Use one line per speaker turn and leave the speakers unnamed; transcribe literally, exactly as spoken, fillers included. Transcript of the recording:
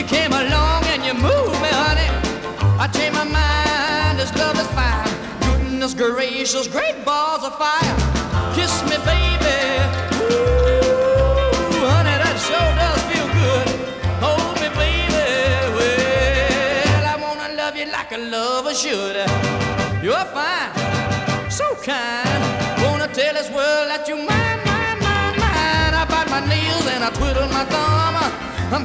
You came along and you moved me, honey. I changed my mind, this love is fine. Goodness gracious, great balls of fire. Kiss me, baby. Ooh, honey, that sure does feel good. Hold me, baby. Well, I wanna love you like a lover should. You're fine, so kind. Wanna tell this world that you're mine, mine, mine, mine. I bite my nails and I twiddle my thumb.